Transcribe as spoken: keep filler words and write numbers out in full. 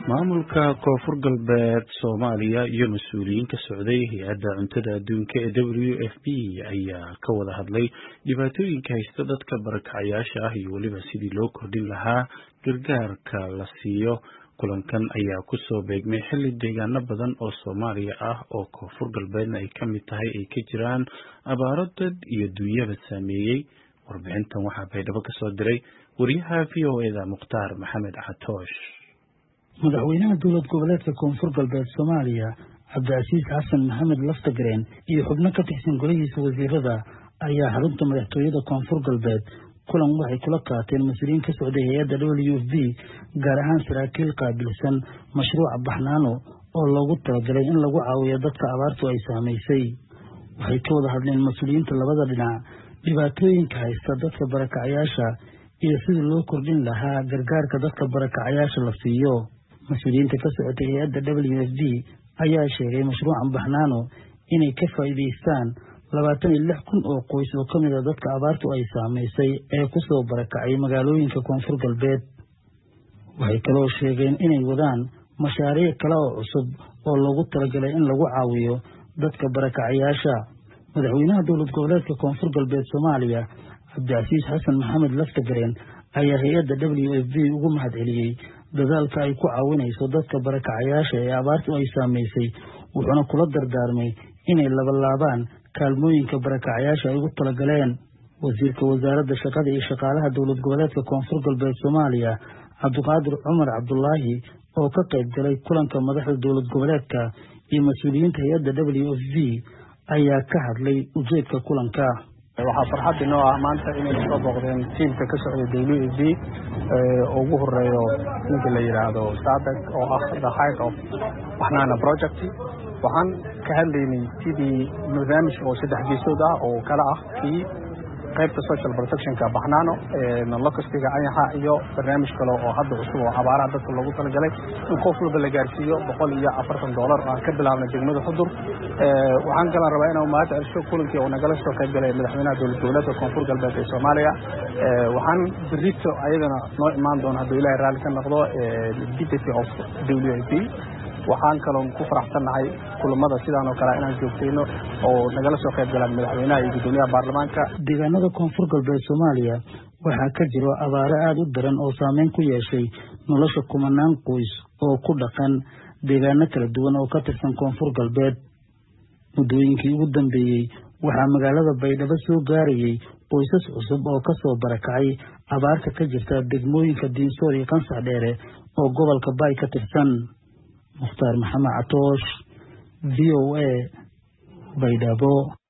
maamulka koonfur galbeed Soomaaliya iyo mas'uuliyiin ka socday hay'adda cuntada adduunka ee W F P ayaa ka wada hadlay dhibaatooyinka haysta dadka barakacayaasha ah iyo waliba sidii loo kordhin lahaa gargaarka la siiyo. kulankan ayaa ku soo beegmay xilli deegaano badan oo Soomaaliya ah oo koonfur galbeedna ay ka mid tahay ay ka jiraan abaaro dad iyo dunyaba saameeyay. warbixintan waxaa baydhabo ka soo diray wariyaha V O A da Mukhtaar Maxamed Catoosh. madaxweynaha dowlad goboleedka koonfur galbeed Soomaaliya Cabdicasiis Xasan Maxamed Laftagreen iyo xubno ka tirsan golihiisa wasiirada ayaa xarunta madaxtooyada koonfur galbeed kulan waxay kula qaateen mas'uuliyiin ka socday hay'adda W F P gaar ahaan saraakiil qaabilsan mashruuca baxnaano oo loogu talagalay in lagu caawiyo dadka abaartu ay saameysay. waxay ka wada hadleen mas'uuliyiinta labada dhinac dhibaatooyinka haysta dadka barakacayaasha iyo sidii loo kordhin lahaa gargaarka dadka barakacayaasha la siiyo. mas-uuliyiinta ka socotay hay'adda W F P ayaa sheegay mashruucan baxnaano inay ka faa'iidaystaan labaatan iyo lix kun oo qoys oo ka mid ah dadka abaartu ay saameysay ee ku soo barakacay magaalooyinka koonfur galbeed. waxay kaloo sheegeen inay wadaan mashaariic kale oo cusub oo loogu talagalay in lagu caawiyo dadka barakacayaasha. madaxweynaha dowlad goboleedka koonfur galbeed Soomaaliya Cabdicasiis Xasan Maxamed Laftagreen ayaa hay'adda W F P ugu mahadceliyey dadaalka ay ku caawinayso dadka barakacayaasha ee abaartu ay saameysay, wuxuuna kula dardaarmay inay labalaabaan kaalmooyinka barakacayaasha ay ugu talagaleen. wasiirka wasaaradda shaqada iyo shaqaalaha dowlad goboleedka koonfur galbeed Soomaaliya Cabdiqaadir Cumar Cabdullaahi oo ka qayb galay kulanka madaxda dowlad goboleedka iyo mas'uuliyiinta hay'adda W F P ayaa ka hadlay ujeedka kulanka. waxaa farxad inoo ah maanta inay soo booqdeen tiimka ka socday W F P oo ugu horeeyo ninka la yiraahdo Sadak oo ah the height of Baxnaano project. waxaan ka hadlaynay sidii barnaamij oo saddex geesood ah oo kala ah kii qaybta social protectionka Baxnaano ee nolokastiga ayaha iyo barnaamij kale oo hadda cusub oo abaaraha dadka loogu talagalay in qof walba la gaarsiiyo boqol iyo afartan dollar oo ka bilaabna degmada Xudur. waxaan kala rabaa inaan mahad celiyo kulankii oo nagala soo qayb galay madaxweynaha dowlad goboleedka koonfur galbeed ee Soomaaliya. waxaan birito ayadana noo imaan doona haddii Ilaahay raali ka noqdo deputy of W F P. waxaan kaloo ku faraxsanahay kulamada sidaan oo kale inaan joogtayno oo nagala soo qayb galaan madaxweynaha iyo gudoomiyaha baarlamaanka. deegaanada koonfur galbeed Soomaaliya waxaa ka jiro abaaro aad u daran oo saameyn ku yeeshay nolosha kumanaan qoys oo ku dhaqan deegaano kala duwan oo ka tirsan koonfur galbeed. muddooyinkii ugu dambeeyey waxaa magaalada Baydhabo soo gaarayay qoysas cusub oo ka soo barakacay abaarta ka jirta degmooyinka Diinsoor iyo Qansax Dheere oo gobolka Bay ka tirsan. Mukhtaar Maxamed Catoosh, V O A, Baydhabo.